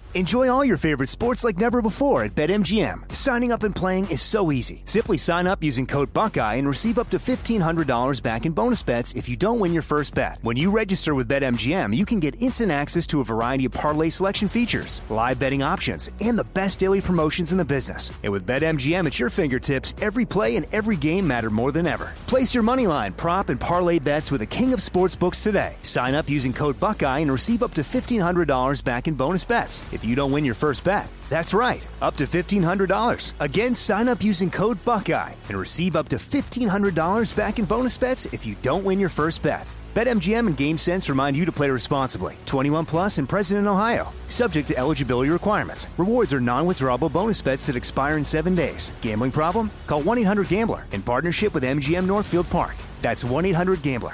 Enjoy all your favorite sports like never before at BetMGM. Signing up and playing is so easy. Simply sign up using code Buckeye and receive up to $1,500 back in bonus bets if you don't win your first bet. When you register with BetMGM, you can get instant access to a variety of parlay selection features, live betting options, and the best daily promotions in the business. And with BetMGM at your fingertips, every play and every game matter more than ever. Place your moneyline, prop, and parlay bets with the king of sportsbooks today. Sign up using code Buckeye and receive up to $1,500 back in bonus bets if you don't win your first bet. That's right, up to $1,500. Again, sign up using code Buckeye and receive up to $1,500 back in bonus bets if you don't win your first bet. BetMGM and GameSense remind you to play responsibly. 21 plus and present in Ohio. Subject to eligibility requirements. Rewards are non-withdrawable bonus bets that expire in 7 days. Gambling problem? Call 1-800-GAMBLER in partnership with MGM Northfield Park. That's 1-800-GAMBLER.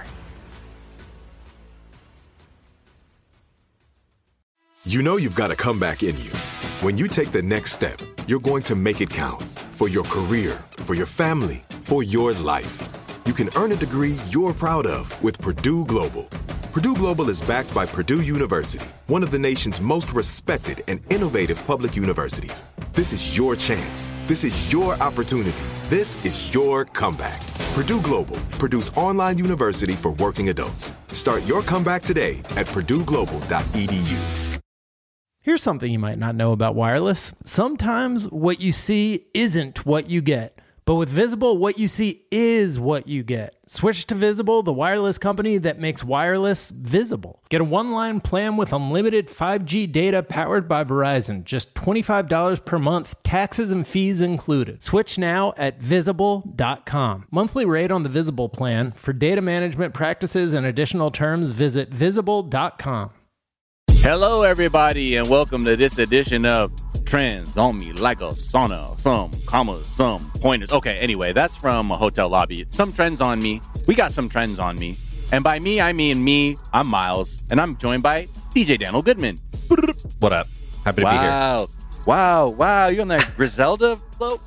You know you've got a comeback in you. When you take the next step, you're going to make it count. For your career, for your family, for your life. You can earn a degree you're proud of with Purdue Global. Purdue Global is backed by Purdue University, one of the nation's most respected and innovative public universities. This is your chance. This is your opportunity. This is your comeback. Purdue Global, Purdue's online university for working adults. Start your comeback today at purdueglobal.edu. Here's something you might not know about wireless. Sometimes what you see isn't what you get. But with Visible, what you see is what you get. Switch to Visible, the wireless company that makes wireless visible. Get a one-line plan with unlimited 5G data powered by Verizon. Just $25 per month, taxes and fees included. Switch now at Visible.com. Monthly rate on the Visible plan. For data management practices and additional terms, visit Visible.com. Hello, everybody, and welcome to this edition of Trends on Me Like a Sauna. Some commas, some pointers. Okay, anyway, that's from a hotel lobby. Some trends on me. We got some trends on me. And by me, I mean me. I'm Miles, and I'm joined by DJ Daniel Goodman. What up? Happy to be here. Wow. You're on that Griselda float?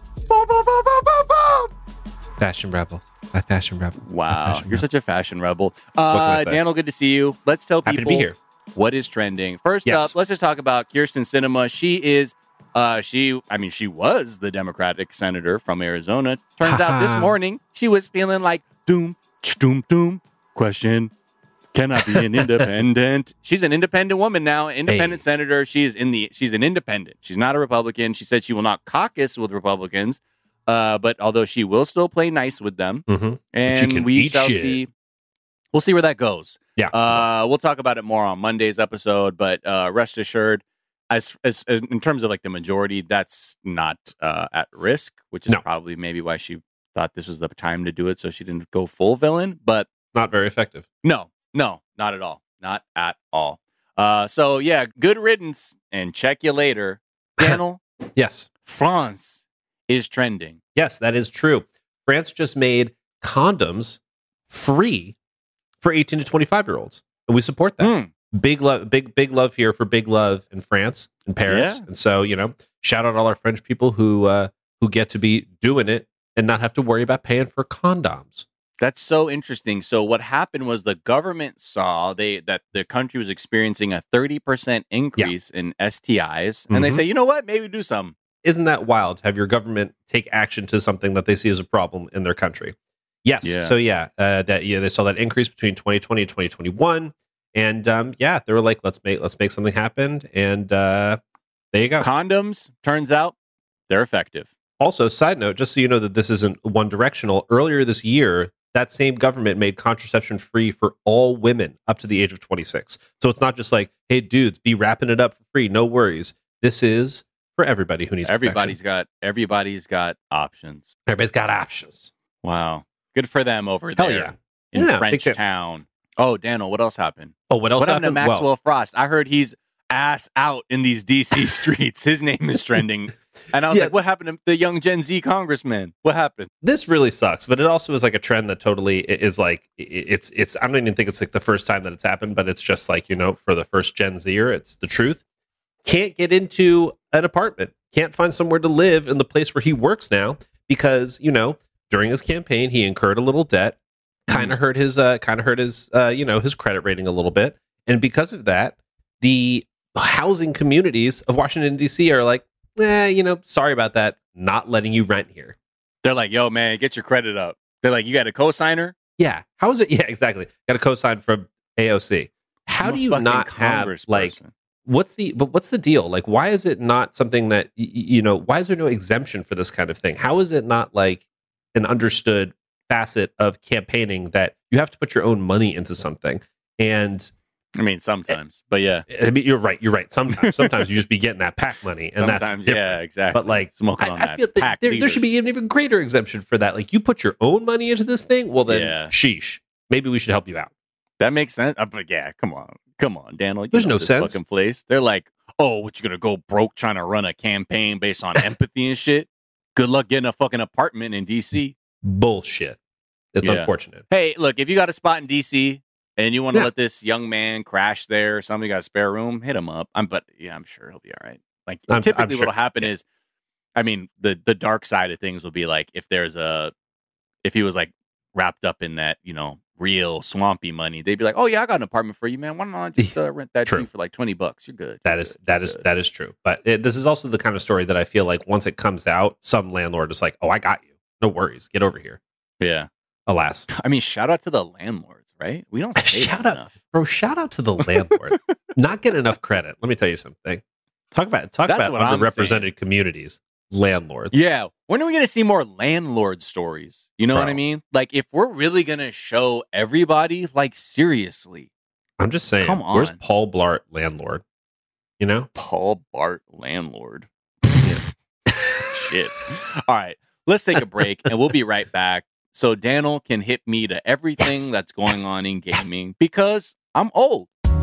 Fashion rebel. A fashion rebel. Wow, you're such a fashion rebel. Daniel, good to see you. Let's tell people. Happy to be here. What is trending? First up, let's just talk about Kyrsten Sinema. She was the Democratic senator from Arizona. Turns out this morning she was feeling like doom. Question: can I be an independent? She's an independent woman now, independent senator. She's an independent. She's not a Republican. She said she will not caucus with Republicans, but although she will still play nice with them, and we shall see. We'll see where that goes. Yeah. We'll talk about it more on Monday's episode, but rest assured, as in terms of like the majority, that's not at risk, which is probably maybe why she thought this was the time to do it, so she didn't go full villain, but not very effective. No, not at all. Not at all. So yeah, good riddance and check you later. Daniel? Yes. France is trending. Yes, that is true. France just made condoms free for 18 to 25-year-olds. And we support that. Big love here for Big Love in France, in Paris. Yeah. And so, shout out all our French people who get to be doing it and not have to worry about paying for condoms. That's so interesting. So what happened was the government saw that the country was experiencing a 30% increase in STIs. And they say, you know what? Maybe do something. Isn't that wild to have your government take action to something that they see as a problem in their country? Yes. Yeah. So they saw that increase between 2020 and 2021, and they were like, let's make something happen, and there you go. Condoms, turns out, they're effective. Also, side note, just so you know that this isn't one directional. Earlier this year, that same government made contraception free for all women up to the age of 26. So it's not just like, hey, dudes, be wrapping it up for free, no worries. This is for everybody who needs. Everybody's got options. Everybody's got options. Wow. Good for them over there in Frenchtown. Oh, Daniel, what else happened? What happened to Maxwell Frost? I heard he's ass out in these DC streets. His name is trending. And I was like, what happened to the young Gen Z congressman? What happened? This really sucks, but it also is like a trend that totally is like, it's I don't even think it's like the first time that it's happened, but it's just like, for the first Gen Zer, it's the truth. Can't get into an apartment. Can't find somewhere to live in the place where he works now because, during his campaign, he incurred a little debt, kind of hurt his his credit rating a little bit, and because of that, the housing communities of Washington, D.C. are like, sorry about that. Not letting you rent here. They're like, yo, man, get your credit up. They're like, you got a cosigner? Yeah. How is it? Yeah, exactly. Got a cosign from AOC. How do you not have what's the deal? Like, why is it not something that, why is there no exemption for this kind of thing? How is it not like an understood facet of campaigning that you have to put your own money into something? And I mean, sometimes, but yeah. I mean, you're right. Sometimes you just be getting that PAC money, and sometimes, that's different. Yeah, exactly. But like, smoking on I feel that there should be an even greater exemption for that. Like, you put your own money into this thing, well then, sheesh, maybe we should help you out. That makes sense. But yeah, come on, Daniel. There's no sense. Fucking place. They're like, oh, what, you gonna go broke trying to run a campaign based on empathy and shit? Good luck getting a fucking apartment in DC. Bullshit. It's unfortunate. Hey, look, if you got a spot in DC. And you want to let this young man crash there or something, got a spare room, hit him up. I'm sure he'll be all right. Like, typically what'll happen is, I mean, the dark side of things will be like, if he was like wrapped up in that, real swampy money, they'd be like, oh yeah, I got an apartment for you, man. Why don't I just rent that to you for like $20? You're good. That is true. But this is also the kind of story that I feel like once it comes out, some landlord is like, oh, I got you. No worries. Get over here. Yeah. Alas. I mean, shout out to the landlord. Right? We don't say shout that out, enough. Bro, shout out to the landlords. Not getting enough credit. Let me tell you something. Talk about underrepresented communities. Landlords. Yeah. When are we going to see more landlord stories? You know what I mean? Like, if we're really going to show everybody, like, seriously. I'm just saying. Come on. Where's Paul Blart landlord? Paul Blart landlord. Yeah. Shit. All right. Let's take a break and we'll be right back. So Daniel can hit me to everything that's going on in gaming because I'm old.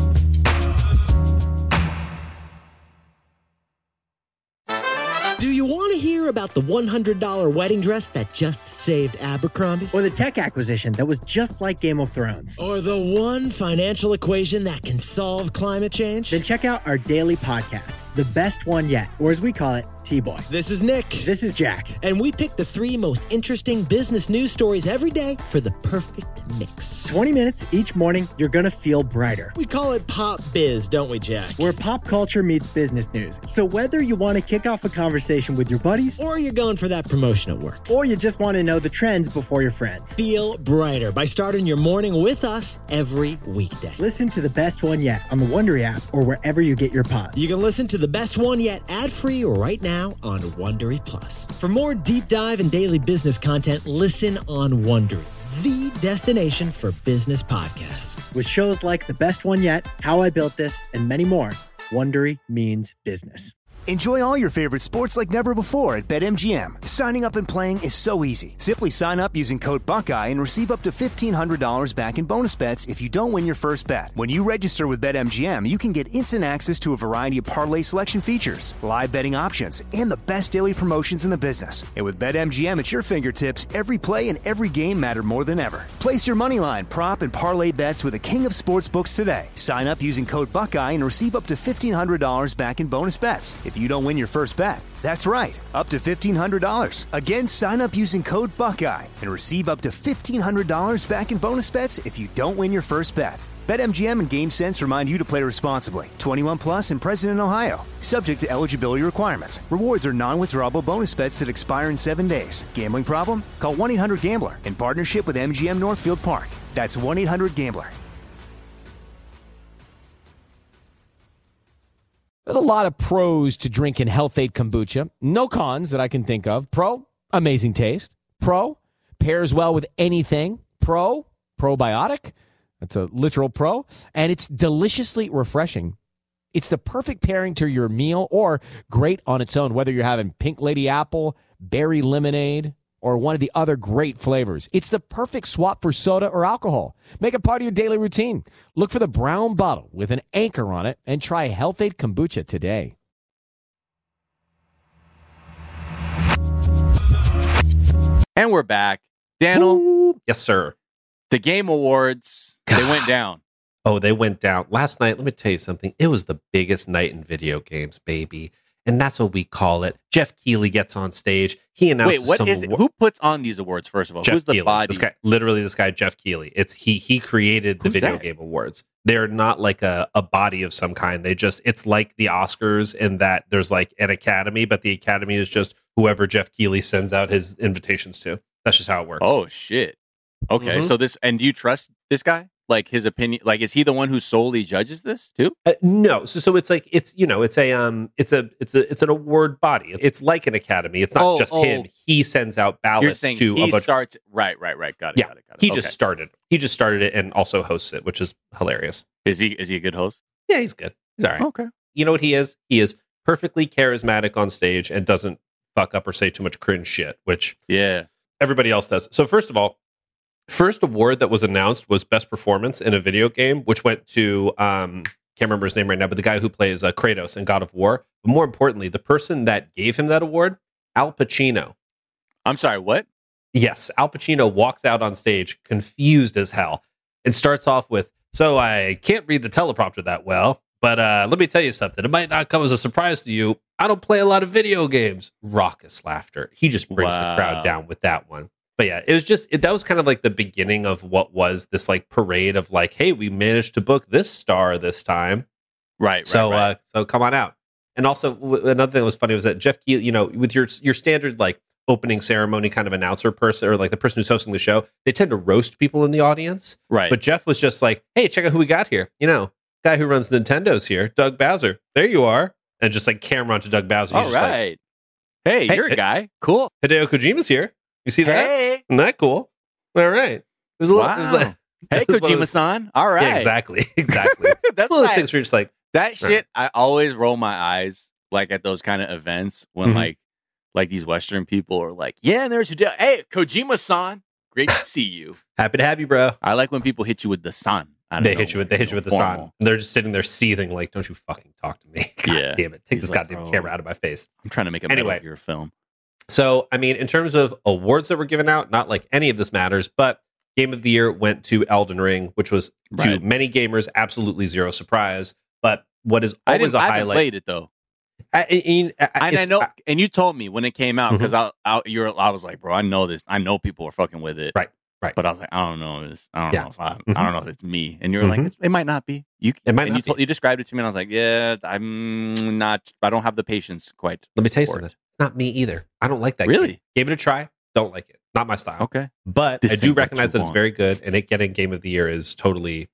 Do you want to hear about the $100 wedding dress that just saved Abercrombie? Or the tech acquisition that was just like Game of Thrones? Or the one financial equation that can solve climate change? Then check out our daily podcast, The Best One Yet, or as we call it, T-Boy. This is Nick. This is Jack. And we pick the 3 most interesting business news stories every day for the perfect mix. 20 minutes each morning, you're going to feel brighter. We call it Pop Biz, don't we, Jack? Where pop culture meets business news. So whether you want to kick off a conversation with your buddies, or you're going for that promotion at work, or you just want to know the trends before your friends, feel brighter by starting your morning with us every weekday. Listen to The Best One Yet on the Wondery app or wherever you get your pods. You can listen to The Best One Yet ad-free right now on Wondery Plus. For more deep dive and daily business content, listen on Wondery, the destination for business podcasts. With shows like The Best One Yet, How I Built This, and many more, Wondery means business. Enjoy all your favorite sports like never before at BetMGM. Signing up and playing is so easy. Simply sign up using code Buckeye and receive up to $1,500 back in bonus bets if you don't win your first bet. When you register with BetMGM, you can get instant access to a variety of parlay selection features, live betting options, and the best daily promotions in the business. And with BetMGM at your fingertips, every play and every game matter more than ever. Place your moneyline, prop, and parlay bets with the king of sportsbooks today. Sign up using code Buckeye and receive up to $1,500 back in bonus bets if you don't win your first bet. That's right, up to $1,500. Again, sign up using code Buckeye and receive up to $1,500 back in bonus bets if you don't win your first bet. BetMGM and GameSense remind you to play responsibly. 21 plus and present in Ohio. Subject to eligibility requirements. Rewards are non-withdrawable bonus bets that expire in 7 days. Gambling problem? Call 1-800-GAMBLER in partnership with MGM Northfield Park. That's 1-800-GAMBLER. There's a lot of pros to drinking Health-Ade kombucha. No cons that I can think of. Pro, amazing taste. Pro, pairs well with anything. Pro, probiotic. That's a literal pro. And it's deliciously refreshing. It's the perfect pairing to your meal or great on its own, whether you're having pink lady apple, berry lemonade, or one of the other great flavors. It's the perfect swap for soda or alcohol. Make it part of your daily routine. Look for the brown bottle with an anchor on it and try Health-Ade kombucha today. And we're back. Daniel. Ooh, yes, sir. The Game Awards, they went down. Oh, they went down. Last night, let me tell you something. It was the biggest night in video games, baby. And that's what we call it. Jeff Keighley gets on stage. He announces. Wait, what is it? Who puts on these awards? First of all, Jeff who's the Keighley. body? This guy, Jeff Keighley. He created the video game awards. They're not like a body of some kind. It's like the Oscars in that there's like an academy, but the academy is just whoever Jeff Keighley sends out his invitations to. That's just how it works. Oh shit. Okay, so do you trust this guy? Like his opinion? Like, is he the one who solely judges this too? No. So it's like it's an award body. It's like an academy. It's not just him. He sends out ballots. You're saying to he a bunch starts right. Got it. Yeah, got it. he just started. He just started it and also hosts it, which is hilarious. Is he a good host? Yeah, he's good. He's all right. Okay. You know what he is? He is perfectly charismatic on stage and doesn't fuck up or say too much cringe shit, which everybody else does. So first of all, first award that was announced was Best Performance in a Video Game, which went to, can't remember his name right now, but the guy who plays Kratos in God of War. But more importantly, the person that gave him that award, Al Pacino. I'm sorry, what? Yes, Al Pacino walks out on stage confused as hell and starts off with, so I can't read the teleprompter that well, but let me tell you something. It might not come as a surprise to you. I don't play a lot of video games. Raucous laughter. He just brings the crowd down with that one. But yeah, it was just, that was kind of like the beginning of what was this like parade of like, hey, we managed to book this star this time. Right. So come on out. And also another thing that was funny was that Jeff Keighley, with your standard like opening ceremony kind of announcer person or like the person who's hosting the show, they tend to roast people in the audience. Right. But Jeff was just like, hey, check out who we got here. Guy who runs Nintendo's here, Doug Bowser. There you are. And just like camera onto Doug Bowser. All right. Hey, you're a guy. Cool. Hideo Kojima's here. You see that? Hey. Isn't that cool? All right. It was a little. Wow. It was like, hey, Kojima-san. All right. Yeah, exactly. That's one of those things where you're just like that shit. I always roll my eyes like at those kind of events when like these Western people are like, yeah, and there's Hideo. Hey, Kojima-san. Great to see you. Happy to have you, bro. I like when people hit you with the sun. They hit you with the sun. They're just sitting there seething like, don't you fucking talk to me. God damn it. Take this goddamn camera out of my face. I'm trying to make a Metal Gear film. So, I mean, in terms of awards that were given out, not like any of this matters, but Game of the Year went to Elden Ring, which was to many gamers absolutely zero surprise. But what is always a highlight. I haven't played it though. I know, and you told me when it came out because I was like, bro, I know this. I know people are fucking with it. Right. But I was like, I don't know this. I don't know if it's me. And you were like, it might not be. You described it to me, and I was like, yeah, I'm not. I don't have the patience quite. Let me tell you something. It's not me either. I don't like that. Really? Game. Gave it a try. Don't like it. Not my style. Okay. But I do recognize that it's very good, and it getting Game of the Year is totally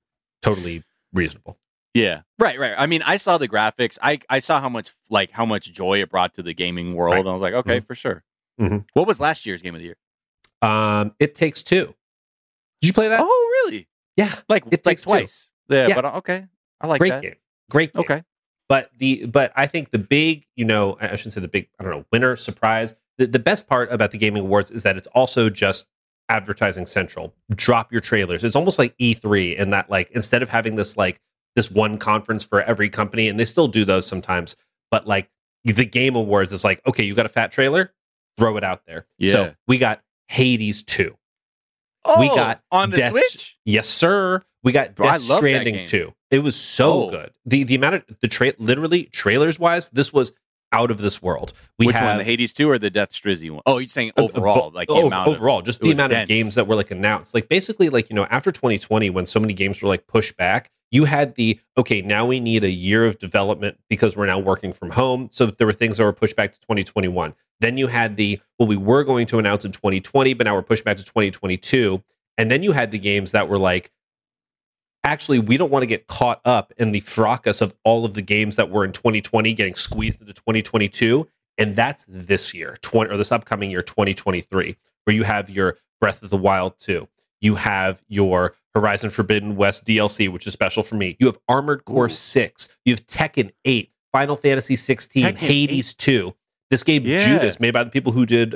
reasonable. Yeah. Right. I mean, I saw the graphics. I saw how much joy it brought to the gaming world. And I was like, okay, for sure. What was last year's Game of the Year? It Takes Two. Did you play that? Oh, really? Yeah. It takes twice. Yeah, but okay. I like that. Great game. Okay. But I think the big, I shouldn't say the big, I don't know, winner, surprise. The best part about the Gaming Awards is that it's also just advertising central. Drop your trailers. It's almost like E3 in that, like, instead of having this one conference for every company, and they still do those sometimes, but like the Game Awards is like, okay, you got a fat trailer, throw it out there. Yeah. So we got Hades 2. Oh, we got on the Switch? Yes, sir. We got Death Stranding 2. It was so good. The amount of literally trailers wise, this was out of this world. Which one, the Hades 2 or the Death Strizzy one? Oh, you're saying overall, like the amount overall, just the amount of games that were like announced. Like basically, like after 2020, when so many games were like pushed back, you had now we need a year of development because we're now working from home. So there were things that were pushed back to 2021. Then you had we were going to announce in 2020, but now we're pushed back to 2022. And then you had the games that were like, actually, we don't want to get caught up in the fracas of all of the games that were in 2020 getting squeezed into 2022. And that's this year, this upcoming year, 2023, where you have your Breath of the Wild 2. You have your Horizon Forbidden West DLC, which is special for me. You have Armored Core 6. You have Tekken 8, Final Fantasy 16, Hades 2. This game, Judas, made by the people who did,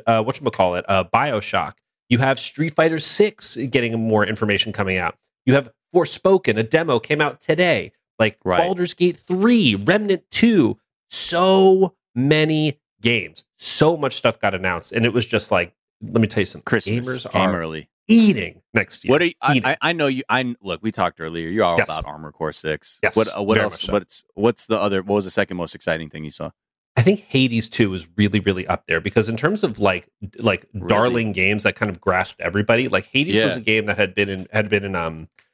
BioShock. You have Street Fighter 6 getting more information coming out. You have Forspoken, a demo came out today. Baldur's Gate 3, Remnant 2. So many games. So much stuff got announced. And it was just like, let me tell you something. Christmas Gamers came are early. Eating next year. What are you, I know you. Look, we talked earlier. You're all about Armored Core 6. Yes. What else? So. What's the other? What was the second most exciting thing you saw? I think Hades 2 is really, really up there because in terms of like darling games that kind of grasped everybody, like Hades was a game that had been in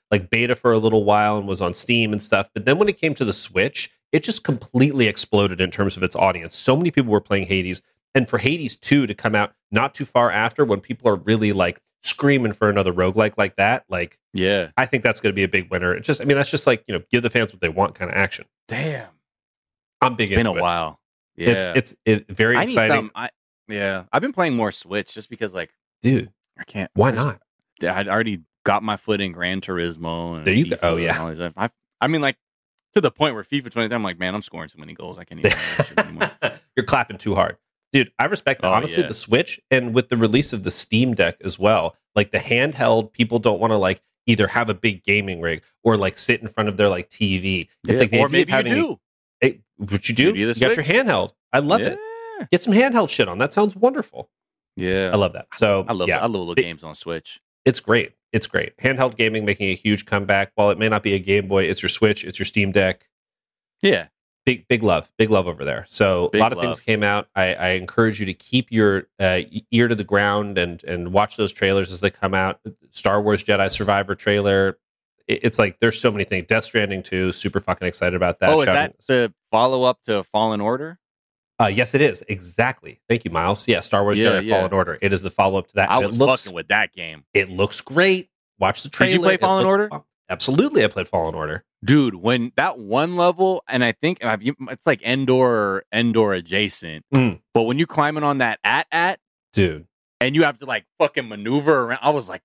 like beta for a little while and was on Steam and stuff. But then when it came to the Switch, it just completely exploded in terms of its audience. So many people were playing Hades. And for Hades 2 to come out not too far after, when people are really like screaming for another roguelike like that, like, Yeah. I think that's going to be a big winner. It's just, I mean, that's just like, give the fans what they want kind of action. Damn. I'm big It's been into a it. while. Yeah. It's very I need exciting. I've been playing more Switch just because, like, Dude, I can't. why not? I'd already got my foot in Gran Turismo. And There you go. FIFA Oh, and yeah. all these other- I mean, like, to the point where FIFA 23, I'm like, man, I'm scoring too many goals. I can't even play that shit anymore. You're clapping too hard. Dude, I respect that. Oh, Honestly, yeah. the Switch and with the release of the Steam Deck as well, like the handheld, people don't want to like either have a big gaming rig or like sit in front of their like TV. It's Yeah, like the or idea of maybe you having do. what you do? Beauty of the You got your Switch. handheld. I love it. Yeah. Get some handheld shit on. That sounds wonderful. Yeah. I love that. So I love yeah, I love little games on Switch. it's great. It's great. Handheld gaming making a huge comeback. While it may not be a Game Boy, it's your Switch, it's your Steam Deck. Yeah. Big love over there. So Big a lot of love. things came out. I encourage you to keep your ear to the ground and watch those trailers as they come out. Star Wars Jedi Survivor trailer. It's like there's so many things. Death Stranding 2, super fucking excited about that. Oh, is that the follow up to Fallen Order? Yes, it is. Exactly. Thank you, Miles. Yeah, Star Wars Yeah, Jedi yeah. Fallen Order. It is the follow up to that. I And was it looks, fucking with that game. It looks great. Watch the trailer. Did you play It Fallen looks Order? fun. Absolutely, I played Fallen Order. Dude, when that one level, and I think it's like Endor adjacent, but when you climbing on that at Dude. and you have to like fucking maneuver around, I was like,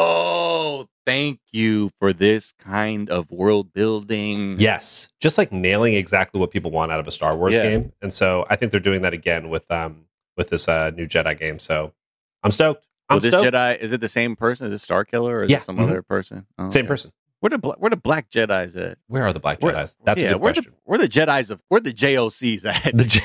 yo, thank you for this kind of world building. Yes, just like nailing exactly what people want out of a Star Wars Yeah. game, and so I think they're doing that again with this new Jedi game. So I'm stoked. I'm Well, this stoked. Jedi, is it the same person? Is it Star Killer or is Yeah, it some mhm. other person? Oh, Same okay. person. Where the black Jedi's at? Where are the Black Where- Jedi's? That's yeah, a good where question. where the JOCs at? The J-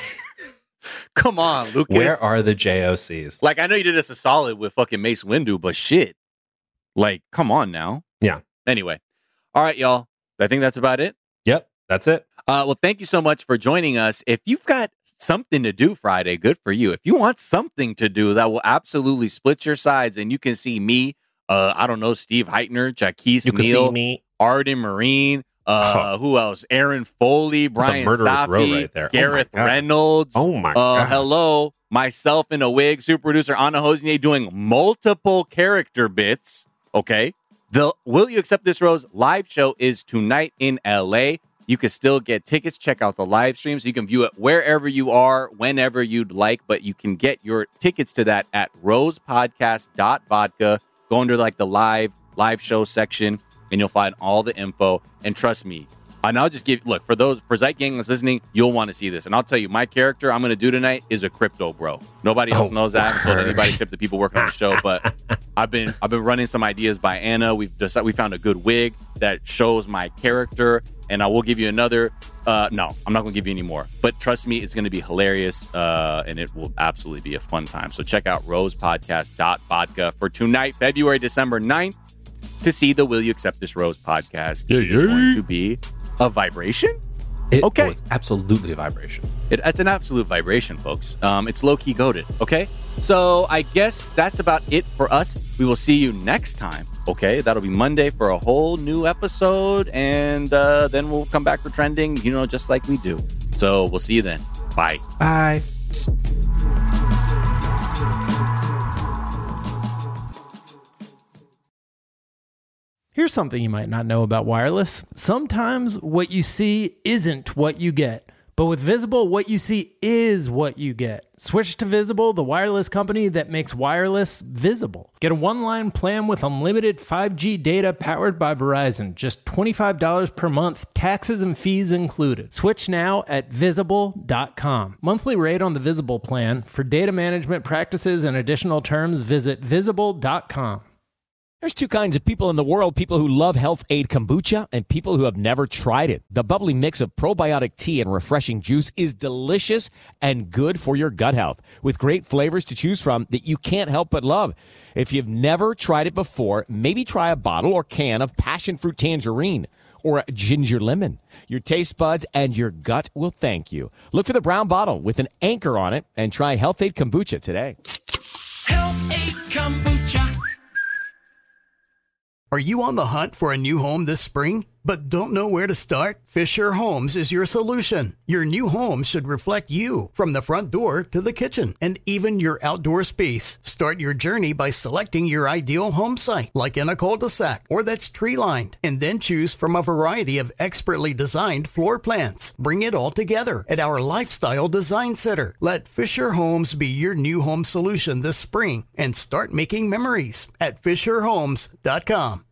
Come on, Lucas. Where are the JOCs? Like, I know you did us a solid with fucking Mace Windu, but shit. Like, come on now. Yeah. Anyway. All right, y'all. I think that's about it. Yep, that's it. Well, thank you so much for joining us. If you've got something to do Friday, good for you. If you want something to do that will absolutely split your sides and you can see me, I don't know, Steve Heitner, Jaquise You can Neal, see me. Arden Marine, who else? Aaron Foley, Brian murderous row Safi, right there. Oh, Gareth my God. Reynolds. Oh my god! Hello, myself in a wig, super producer Anna Hosnier doing multiple character bits. Okay. The Will You Accept This Rose live show is tonight in LA. You can still get tickets. Check out the live stream so you can view it wherever you are, whenever you'd like. But you can get your tickets to that at rosepodcast.vodka. Go under like the live show section and you'll find all the info. And trust me, and I'll just give, look, for Zeit Gang that's listening, you'll want to see this. And I'll tell you, my character I'm going to do tonight is a crypto bro. Nobody else knows that. I haven't told anybody except the people working on the show. But I've been running some ideas by Anna. We found a good wig that shows my character. And I will give you another. No, I'm not going to give you any more. But trust me, it's going to be hilarious. And it will absolutely be a fun time. So check out rosepodcast.vodka for tonight, December 9th, to see the Will You Accept This Rose podcast. It's going to be a vibration? Okay. It's absolutely a vibration. It's an absolute vibration, folks. It's low-key goated, okay? So I guess that's about it for us. We will see you next time, okay? That'll be Monday for a whole new episode, and then we'll come back for trending, just like we do. So we'll see you then. Bye. Bye. Here's something you might not know about wireless. Sometimes what you see isn't what you get. But with Visible, what you see is what you get. Switch to Visible, the wireless company that makes wireless visible. Get a one-line plan with unlimited 5G data powered by Verizon. Just $25 per month, taxes and fees included. Switch now at Visible.com. Monthly rate on the Visible plan. For data management practices and additional terms, visit Visible.com. There's two kinds of people in the world, people who love Health Aid Kombucha and people who have never tried it. The bubbly mix of probiotic tea and refreshing juice is delicious and good for your gut health, with great flavors to choose from that you can't help but love. If you've never tried it before, maybe try a bottle or can of passion fruit tangerine or a ginger lemon. Your taste buds and your gut will thank you. Look for the brown bottle with an anchor on it and try Health Aid Kombucha today. Health Aid Kombucha. Are you on the hunt for a new home this spring, but don't know where to start? Fisher Homes is your solution. Your new home should reflect you, from the front door to the kitchen, and even your outdoor space. Start your journey by selecting your ideal home site, like in a cul-de-sac or that's tree-lined, and then choose from a variety of expertly designed floor plans. Bring it all together at our Lifestyle Design Center. Let Fisher Homes be your new home solution this spring and start making memories at FisherHomes.com.